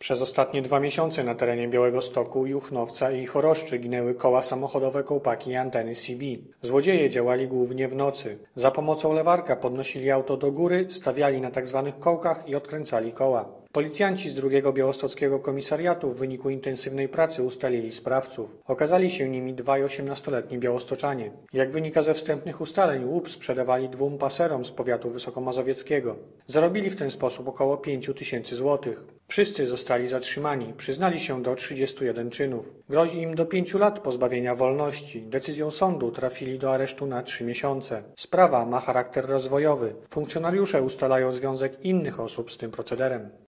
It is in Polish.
Przez ostatnie 2 miesiące na terenie Białegostoku, Juchnowca i Choroszczy ginęły koła samochodowe, kołpaki i anteny CB. Złodzieje działali głównie w nocy. Za pomocą lewarka podnosili auto do góry, stawiali na tzw. kołkach i odkręcali koła. Policjanci z drugiego białostockiego komisariatu w wyniku intensywnej pracy ustalili sprawców. Okazali się nimi dwaj 18-letni białostoczanie. Jak wynika ze wstępnych ustaleń, łup sprzedawali 2 paserom z powiatu wysokomazowieckiego. Zarobili w ten sposób około 5 000 złotych. Wszyscy zostali zatrzymani, przyznali się do 31 czynów. Grozi im do 5 lat pozbawienia wolności. Decyzją sądu trafili do aresztu na 3 miesiące. Sprawa ma charakter rozwojowy. Funkcjonariusze ustalają związek innych osób z tym procederem.